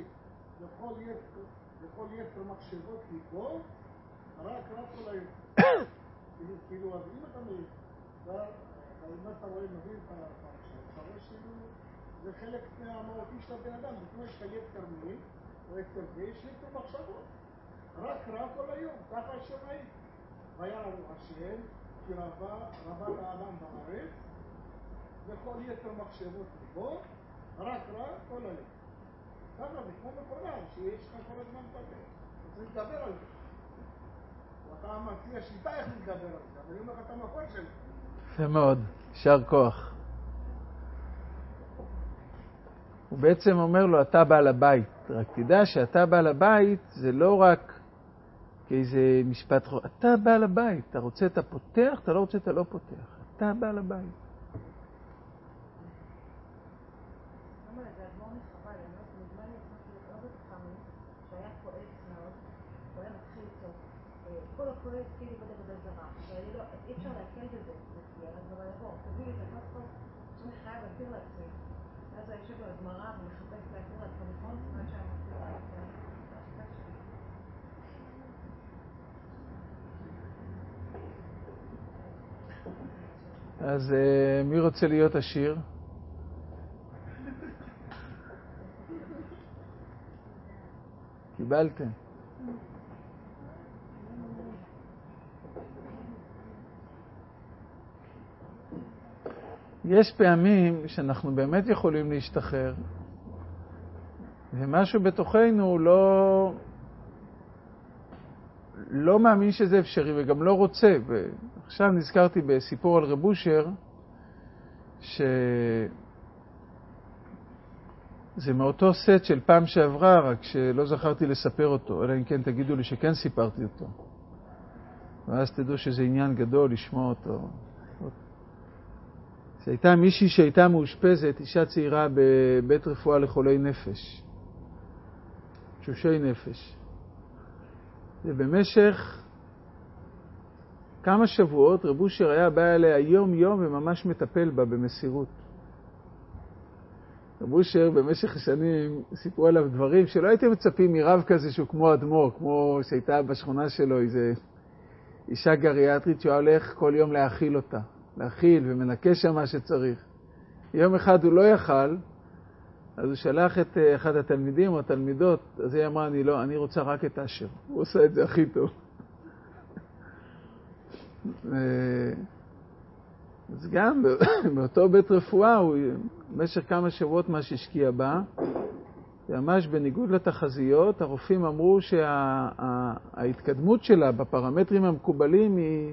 לכל יתר מחשבות ליבו, רק רק כל היום. כאילו, אז אם אתה מבין, אם אתה רואה מבין את הפרשה, אתה רואה כאילו, זה חלק מהמהותי של הבן אדם, זה כמו יש לך יתר מין, או יתר ויש יתר מחשבות. רק רק כל היום, ככה השם היה. והיה לנו השם, כי רבה, רבה לאדם בארץ, וכל יתר מחשבות ליבו, רק רק כל היום. ככה זה כמו מכונה, שיש לך כל הזמן לדבר. אתה צריך לדבר על זה. ואתה מציע שיטה איך לדבר על זה, אבל אני אומר לך את המקום שלי. זה מאוד, שר כוח. הוא בעצם אומר לו, אתה בעל הבית. רק תדע שאתה בעל הבית זה לא רק כאיזה משפט חוק. אתה בעל הבית. אתה רוצה אתה פותח, אתה לא רוצה אתה לא פותח. אתה בעל הבית. כל הכועס כאילו בדרך בדרך זרה, ואי אפשר להקל בזה, אז אבל יבוא, תביא לי את הכספות, שאני חייב להסביר לעצמי. אז אני יושב לו הגמרא ומחפש להסביר לעצמי, נכון? מה שאני מסביר לעצמי. אז מי רוצה להיות עשיר? קיבלתם. יש פעמים שאנחנו באמת יכולים להשתחרר, ומשהו בתוכנו לא, לא מאמין שזה אפשרי וגם לא רוצה. ועכשיו נזכרתי בסיפור על רב אושר, שזה מאותו סט של פעם שעברה, רק שלא זכרתי לספר אותו, אלא אם כן תגידו לי שכן סיפרתי אותו. ואז תדעו שזה עניין גדול לשמוע אותו. שהייתה מישהי שהייתה מאושפזת, אישה צעירה בבית רפואה לחולי נפש, תשושי נפש. ובמשך כמה שבועות רב אושר היה בא אליה יום יום וממש מטפל בה במסירות. רב אושר במשך שנים סיפרו עליו דברים שלא הייתם מצפים מרב כזה שהוא כמו אדמו"ר, כמו שהייתה בשכונה שלו איזה אישה גריאטרית שהוא הולך כל יום להאכיל אותה. להכיל ומנקש שם מה שצריך. יום אחד הוא לא יכל, אז הוא שלח את אחד התלמידים או התלמידות, אז היא אמרה, אני לא, אני רוצה רק את אשר. הוא עושה את זה הכי טוב. אז גם באותו בית רפואה, הוא במשך כמה שבועות מה שהשקיע בה, ממש בניגוד לתחזיות, הרופאים אמרו שההתקדמות שלה בפרמטרים המקובלים היא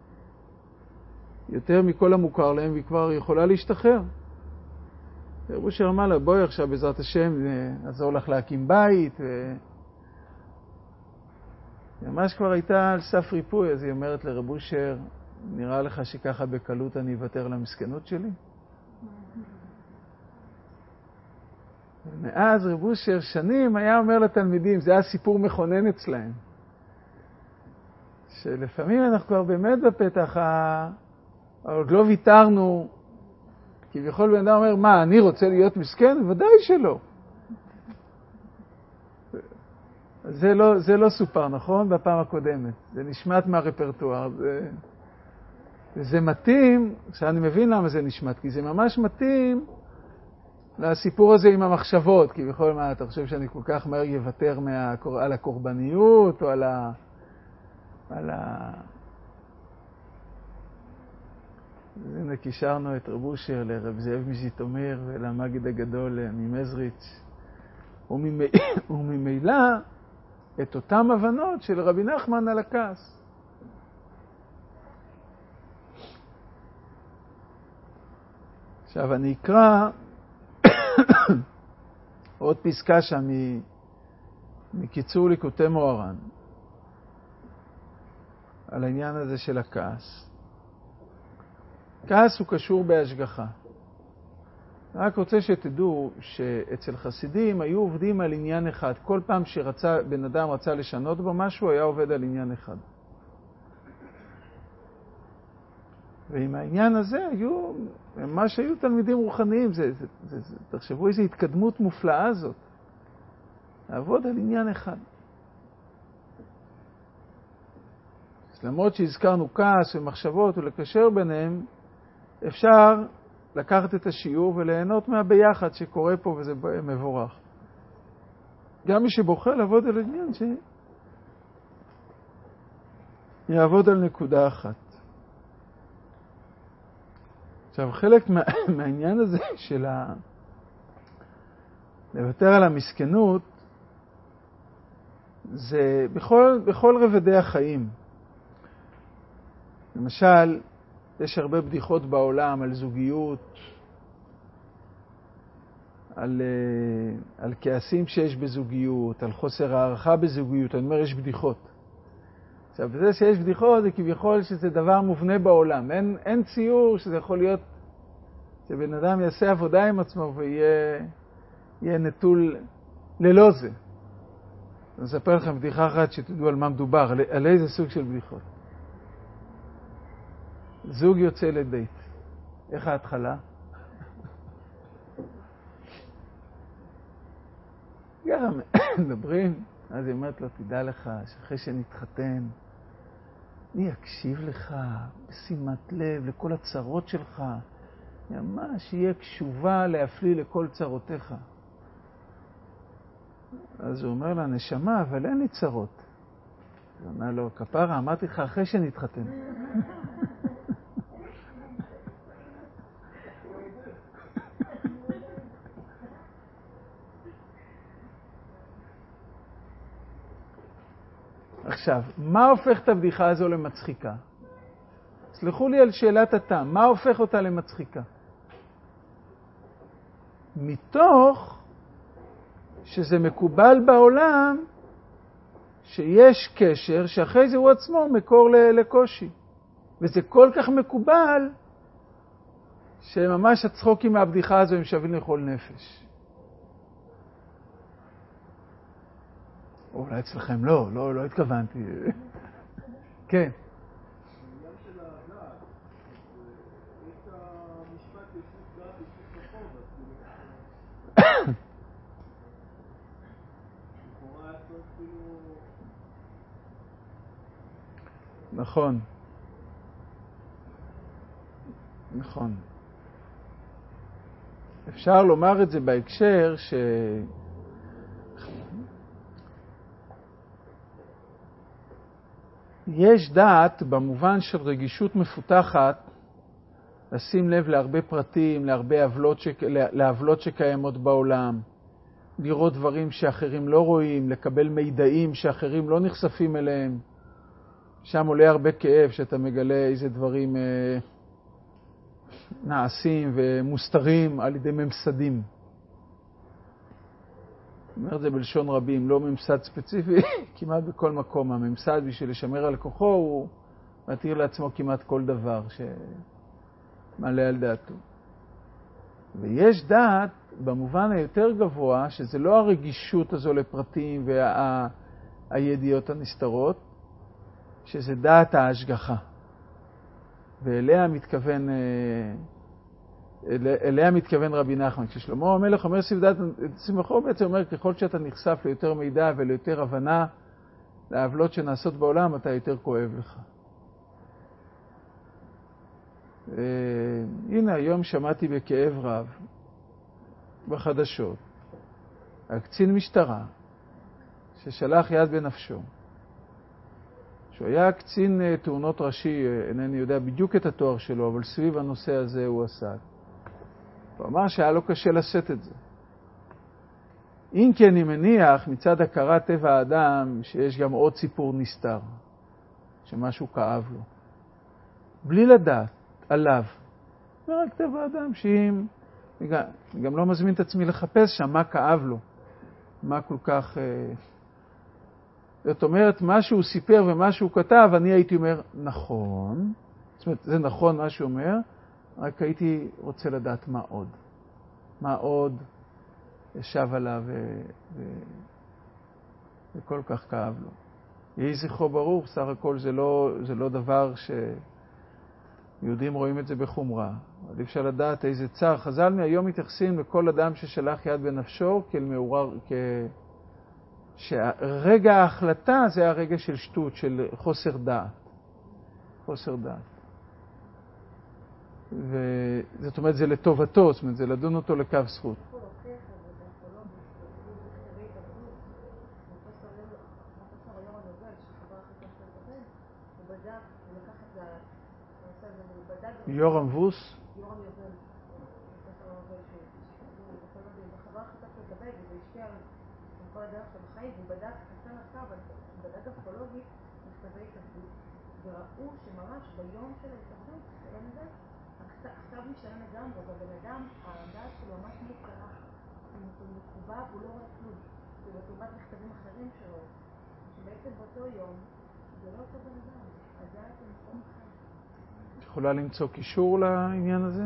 יותר מכל המוכר להם, והיא כבר יכולה להשתחרר. רב אושר אמר לה, בואי עכשיו בעזרת השם, נעזור לך להקים בית. ו... ממש כבר הייתה על סף ריפוי, אז היא אומרת לרב אושר, נראה לך שככה בקלות אני אוותר למסכנות שלי? מאז רב אושר שנים היה אומר לתלמידים, זה היה סיפור מכונן אצלהם, שלפעמים אנחנו כבר באמת בפתח, ה... עוד לא ויתרנו, כביכול בן אדם אומר, מה, אני רוצה להיות מסכן? ודאי שלא. זה לא, זה לא סופר, נכון? בפעם הקודמת. זה נשמט מהרפרטואר. זה, זה מתאים, שאני מבין למה זה נשמט, כי זה ממש מתאים לסיפור הזה עם המחשבות, כי בכל מה, אתה חושב שאני כל כך מהר יוותר מה, על הקורבניות, או על ה... על ה... הנה, קישרנו את רב אושר לרב זאב מז'יטומיר ולמגיד הגדול ממזריץ', וממילא את אותם הבנות של רבי נחמן על הכעס. עכשיו אני אקרא עוד פסקה שם מקיצור ליקוטי מוהר"ן על העניין הזה של הכעס. כעס הוא קשור בהשגחה. רק רוצה שתדעו שאצל חסידים היו עובדים על עניין אחד. כל פעם שרצה, בן אדם רצה לשנות בו משהו, היה עובד על עניין אחד. ועם העניין הזה היו, מה שהיו תלמידים רוחניים, זה, זה, זה, זה, תחשבו איזו התקדמות מופלאה זאת. לעבוד על עניין אחד. למרות שהזכרנו כעס ומחשבות ולקשר ביניהם, אפשר לקחת את השיעור וליהנות מהביחד שקורה פה, וזה מבורך. גם מי שבוחר לעבוד על עניין, שיעבוד על נקודה אחת. עכשיו, חלק מה, מהעניין הזה של ה... לוותר על המסכנות, זה בכל, בכל רבדי החיים. למשל, יש הרבה בדיחות בעולם על זוגיות, על, על כעסים שיש בזוגיות, על חוסר הערכה בזוגיות. אני אומר, יש בדיחות. עכשיו, בזה שיש בדיחות זה כביכול שזה דבר מובנה בעולם. אין, אין ציור שזה יכול להיות שבן אדם יעשה עבודה עם עצמו ויהיה יהיה נטול ללא זה. אני אספר לכם בדיחה אחת שתדעו על מה מדובר, על, על איזה סוג של בדיחות. זוג יוצא לדייט. איך ההתחלה? גם מדברים, אז היא אומרת לו, תדע לך שאחרי שנתחתן, אני אקשיב לך בשימת לב לכל הצרות שלך, ממש יהיה קשובה להפליא לכל צרותיך. אז הוא אומר לה, נשמה, אבל אין לי צרות. הוא אומר לו, כפרה, אמרתי לך אחרי שנתחתן. עכשיו, מה הופך את הבדיחה הזו למצחיקה? סלחו לי על שאלת הטעם, מה הופך אותה למצחיקה? מתוך שזה מקובל בעולם שיש קשר שאחרי זה הוא עצמו מקור לקושי. וזה כל כך מקובל שממש הצחוקים מהבדיחה הזו הם שווים לכל נפש. אולי אצלכם לא, לא, לא התכוונתי. כן. העניין של הדעת, יש המשפט ישות דעת, ישות רחוב, אז לכאורה לעשות כאילו... נכון. נכון. אפשר לומר את זה בהקשר ש... יש דעת במובן של רגישות מפותחת, לשים לב להרבה פרטים, להרבה עוולות, שק... לעוולות שקיימות בעולם, לראות דברים שאחרים לא רואים, לקבל מידעים שאחרים לא נחשפים אליהם. שם עולה הרבה כאב שאתה מגלה איזה דברים אה, נעשים ומוסתרים על ידי ממסדים. אני אומר את זה בלשון רבים, לא ממסד ספציפי, כמעט בכל מקום. הממסד בשביל לשמר על כוחו הוא מתיר לעצמו כמעט כל דבר שמעלה על דעתו. ויש דעת במובן היותר גבוה, שזה לא הרגישות הזו לפרטים והידיעות הנסתרות, שזה דעת ההשגחה. ואליה מתכוון, אליה מתכוון רבי נחמן. כששלמה המלך אומר סביב דעת שמחו, בעצם אומר, ככל שאתה נחשף ליותר מידע וליותר הבנה לעוולות שנעשות בעולם, אתה יותר כואב לך. הנה, היום שמעתי בכאב רב בחדשות, הקצין משטרה ששלח יד בנפשו, שהוא היה קצין תאונות ראשי, אינני יודע בדיוק את התואר שלו, אבל סביב הנושא הזה הוא עסק. הוא אמר שהיה לו קשה לשאת את זה. אם כי אני מניח מצד הכרת טבע האדם שיש גם עוד סיפור נסתר, שמשהו כאב לו. בלי לדעת עליו. ורק טבע האדם שאם... אני גם לא מזמין את עצמי לחפש שם מה כאב לו. מה כל כך... זאת אומרת, מה שהוא סיפר ומה שהוא כתב, אני הייתי אומר, נכון. זאת אומרת, זה נכון מה שהוא אומר, רק הייתי רוצה לדעת מה עוד. מה עוד ישב עליו ו... ו... וכל כך כאב לו. יהי זכרו ברוך, סך הכל זה לא, זה לא דבר שיהודים רואים את זה בחומרה. אבל אי אפשר לדעת איזה צער. חז"ל מהיום מתייחסים לכל אדם ששלח יד בנפשו כאל מעורר, כ... שרגע ההחלטה זה הרגע של שטות, של חוסר דעת. חוסר דעת. וזאת אומרת, זה לטובתו, זאת אומרת, זה לדון אותו לקו זכות. יורם ווס. יורם יובל, פרופסור יובל, בחברה הכי טוב לדבק, וזה השפיע על כל הדרך של החיים, והוא בדק, עשה מחקר, הוא בדק אסטרולוגית, מכתבי התאבדות, וראו שממש ביום של ההתאבדות, ביום הזה, הכתב משתנה לגמרי, ובבן אדם, הדעת שלו ממש מוקרה, הוא מקובע, הוא לא רואה כלום, ובתאומת מכתבים אחרים שלו, שבעצם באותו יום, זה לא אותו בן אדם, הדעת הוא מקום אחר. יכולה למצוא קישור לעניין הזה?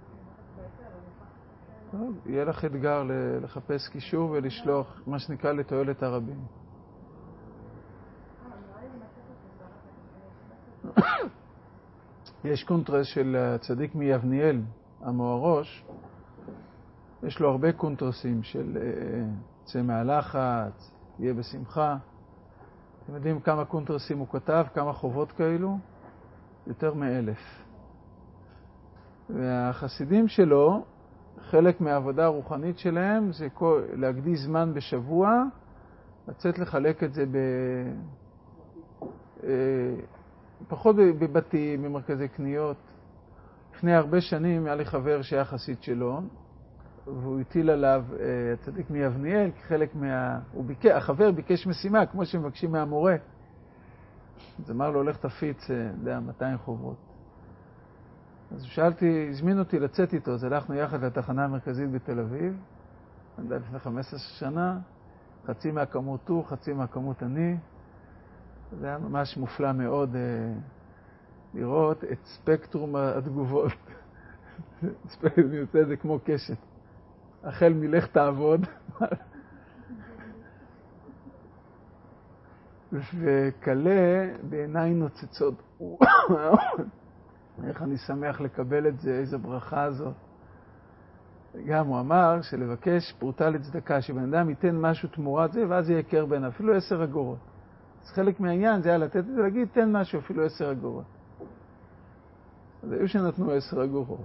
טוב, יהיה לך אתגר לחפש קישור ולשלוח מה שנקרא לתועלת הרבים. יש קונטרס של הצדיק מיבניאל, המוארוש, יש לו הרבה קונטרסים של צא מהלחץ, תהיה בשמחה. אתם יודעים כמה קונטרסים הוא כתב, כמה חובות כאלו? יותר מאלף. והחסידים שלו, חלק מהעבודה הרוחנית שלהם זה להקדיש זמן בשבוע, לצאת לחלק את זה ב... פחות בבתים, במרכזי קניות. לפני הרבה שנים היה לי חבר שהיה חסיד שלו, והוא הטיל עליו הצדיק מיבניאל, כחלק מה... הוא ביקש, החבר ביקש משימה, כמו שמבקשים מהמורה. אז אמר לו, הולך תפיץ, יודע, מאתיים חוברות. אז שאלתי, הזמין אותי לצאת איתו, אז הלכנו יחד לתחנה המרכזית בתל אביב, אני יודע, לפני חמש עשרה שנה, חצי מהכמות הוא, חצי מהכמות אני. זה היה ממש מופלא מאוד אה, לראות את ספקטרום התגובות. ספקטרום יוצא זה כמו קשת. החל מלך תעבוד. וקלה בעיניים נוצצות. איך אני שמח לקבל את זה, איזו ברכה הזאת. גם הוא אמר שלבקש פרוטה לצדקה, שבן אדם ייתן משהו תמורת זה, ואז יהיה יקר בין אפילו עשר אגורות. אז חלק מהעניין זה היה לתת את זה, להגיד, תן משהו, אפילו עשר אגורות. אז היו שנתנו עשר אגורות.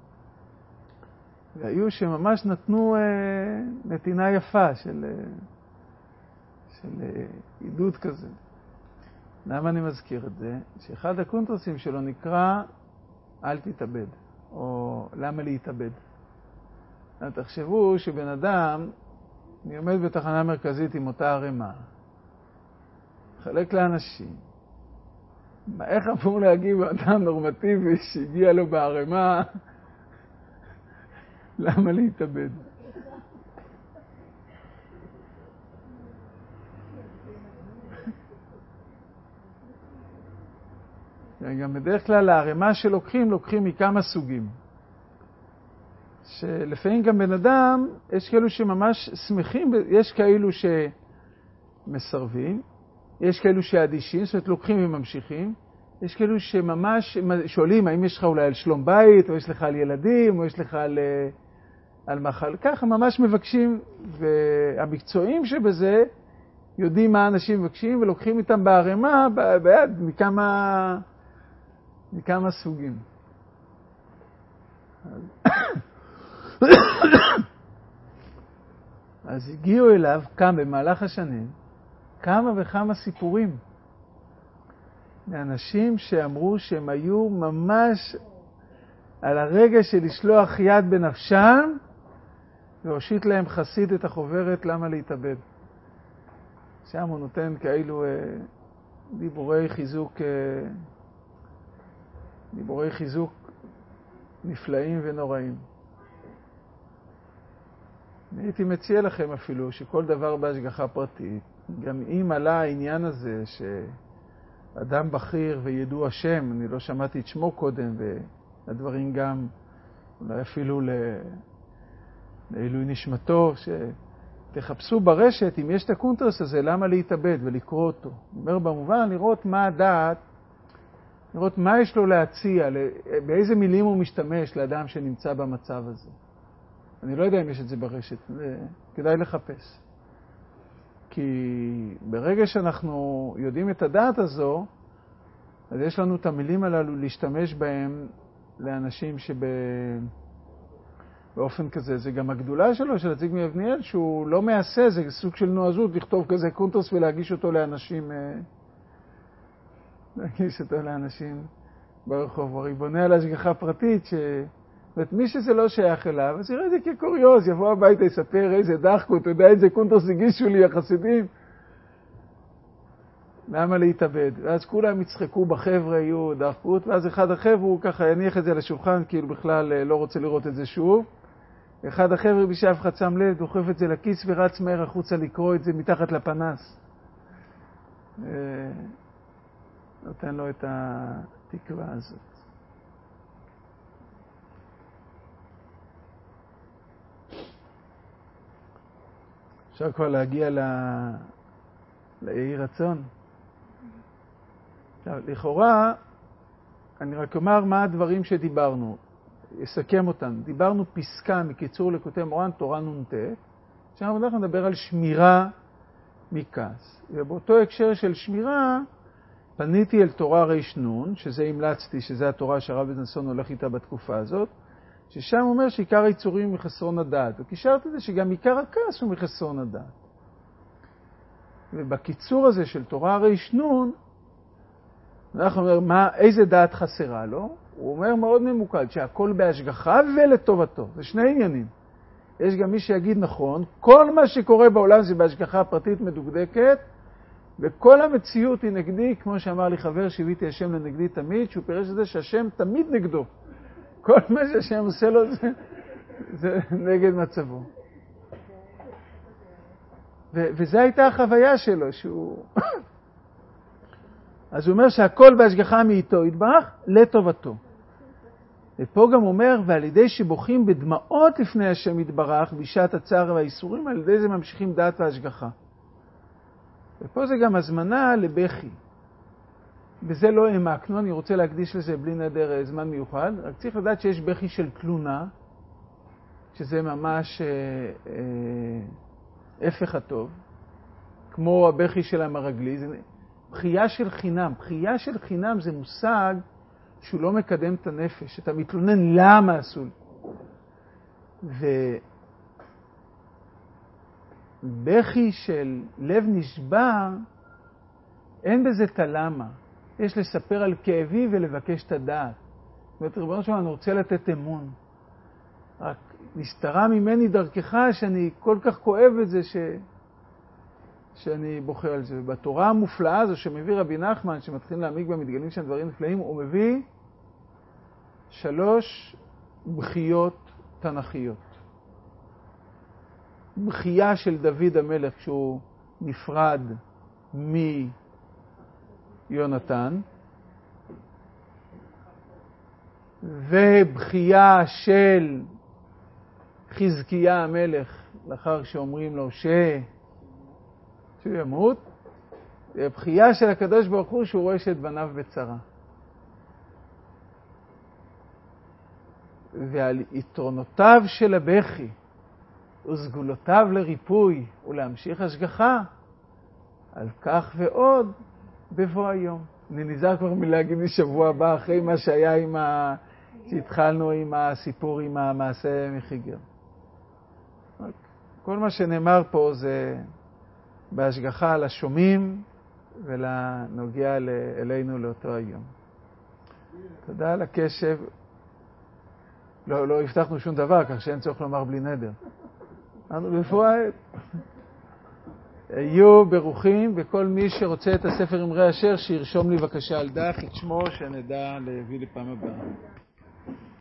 והיו שממש נתנו אה, נתינה יפה של, אה, של אה, עידוד כזה. למה אני מזכיר את זה? שאחד הקונטרסים שלו נקרא אל תתאבד, או למה להתאבד. תחשבו שבן אדם, אני עומד בתחנה מרכזית עם אותה הרמה, חלק לאנשים, איך אמור להגיב אדם נורמטיבי שהגיע לו בהרמה, למה להתאבד? גם בדרך כלל הרמה שלוקחים, לוקחים מכמה סוגים. שלפעמים גם בן אדם, יש כאלו שממש שמחים, יש כאלו שמסרבים, יש כאלו שאדישים, זאת אומרת לוקחים וממשיכים, יש כאלו שממש שואלים האם יש לך אולי על שלום בית, או יש לך על ילדים, או יש לך על, על מחל, ככה ממש מבקשים, והמקצועים שבזה יודעים מה אנשים מבקשים ולוקחים איתם בערימה ביד מכמה, מכמה סוגים. אז הגיעו אליו כאן במהלך השנים כמה וכמה סיפורים לאנשים שאמרו שהם היו ממש על הרגע של לשלוח יד בנפשם והושיט להם חסיד את החוברת למה להתאבד. שם הוא נותן כאלו אה, דיבורי חיזוק אה, דיבורי חיזוק נפלאים ונוראים. אני הייתי מציע לכם אפילו שכל דבר בהשגחה פרטית, גם אם עלה העניין הזה שאדם בכיר וידוע השם, אני לא שמעתי את שמו קודם, והדברים גם אולי אפילו לעילוי נשמתו, שתחפשו ברשת אם יש את הקונטרס הזה, למה להתאבד ולקרוא אותו. אני אומר במובן, לראות מה הדעת, לראות מה יש לו להציע, באיזה מילים הוא משתמש לאדם שנמצא במצב הזה. אני לא יודע אם יש את זה ברשת, כדאי לחפש. כי ברגע שאנחנו יודעים את הדעת הזו, אז יש לנו את המילים הללו להשתמש בהם לאנשים שבאופן כזה. זה גם הגדולה שלו, של הציג מאבניאל, שהוא לא מעשה, זה סוג של נועזות לכתוב כזה קונטרס ולהגיש אותו לאנשים, להגיש אותו לאנשים ברחוב. הרי בונה על השגחה פרטית ש... ואת מי שזה לא שייך אליו, אז יראה את זה כקוריוז, יבוא הביתה, יספר איזה דחקו, אתה יודע איזה קונטרס הגישו לי החסידים. למה להתאבד? ואז כולם יצחקו בחבר'ה, יהיו דחקות, ואז אחד החבר'ה הוא ככה יניח את זה לשולחן, כאילו בכלל לא רוצה לראות את זה שוב. אחד החבר'ה בשאף אחד שם לב, דוחף את זה לכיס ורץ מהר החוצה לקרוא את זה מתחת לפנס. נותן לו את התקווה הזאת. אפשר כבר להגיע ל... ליהי רצון. לכאורה, אני רק אומר מה הדברים שדיברנו, אסכם אותם. דיברנו פסקה מקיצור לקוטי מורן, תורה נ"ט, שאנחנו אנחנו נדבר על שמירה מכעס. ובאותו הקשר של שמירה, פניתי אל תורה ר"ן, שזה המלצתי, שזה התורה שהרב בזנסון הולך איתה בתקופה הזאת, ששם אומר שעיקר היצורים הוא מחסרון הדעת, וקישרתי את זה שגם עיקר הכעס הוא מחסרון הדעת. ובקיצור הזה של תורה ר"ן, אנחנו אומר, מה, איזה דעת חסרה לו? הוא אומר מאוד ממוקד, שהכל בהשגחה ולטובתו. זה שני עניינים. יש גם מי שיגיד נכון, כל מה שקורה בעולם זה בהשגחה פרטית מדוקדקת, וכל המציאות היא נגדי, כמו שאמר לי חבר שהביאתי השם לנגדי תמיד, שהוא פירש את זה שהשם תמיד נגדו. כל מה שהשם עושה לו זה, זה נגד מצבו. ו- וזו הייתה החוויה שלו, שהוא... אז הוא אומר שהכל בהשגחה מאיתו יתברך לטובתו. ופה גם אומר, ועל ידי שבוכים בדמעות לפני השם יתברך, בשעת הצער והאיסורים, על ידי זה ממשיכים דעת והשגחה. ופה זה גם הזמנה לבכי. בזה לא העמקנו, אני רוצה להקדיש לזה בלי נדר זמן מיוחד, רק צריך לדעת שיש בכי של תלונה, שזה ממש אה, אה, הפך הטוב, כמו הבכי של המרגלי, זה בחייה של חינם. בחייה של חינם זה מושג שהוא לא מקדם את הנפש, אתה מתלונן למה עשו לי. ובכי של לב נשבר, אין בזה את הלמה. יש לספר על כאבי ולבקש את הדעת. זאת אומרת, ריבונו שלנו, אני רוצה לתת אמון. רק נסתרה ממני דרכך שאני כל כך כואב את זה ש... שאני בוכה על זה. ובתורה המופלאה הזו שמביא רבי נחמן, שמתחיל להעמיק במתגלים שם דברים נפלאים, הוא מביא שלוש בחיות תנכיות. בחייה של דוד המלך כשהוא נפרד מיונתן, ובחייה של חזקיה המלך, לאחר שאומרים לו ש... שהוא ימות, הבחייה של הקדוש ברוך הוא שהוא רואה שאת בניו בצרה. ועל יתרונותיו של הבכי וסגולותיו לריפוי ולהמשיך השגחה, על כך ועוד בבוא היום. אני נזהר כבר מלהגיד לי שבוע הבא אחרי מה שהיה עם ה... שהתחלנו עם הסיפור עם המעשה מחיגר. כל מה שנאמר פה זה בהשגחה על השומעים ולנוגע אלינו לאותו היום. תודה על הקשב. לא, לא הבטחנו שום דבר, כך שאין צורך לומר בלי נדר. אנו בפועל. היו ברוכים, וכל מי שרוצה את הספר אמרי אשר, שירשום לי בבקשה על דף את שמו, שנדע להביא לפעם הבאה.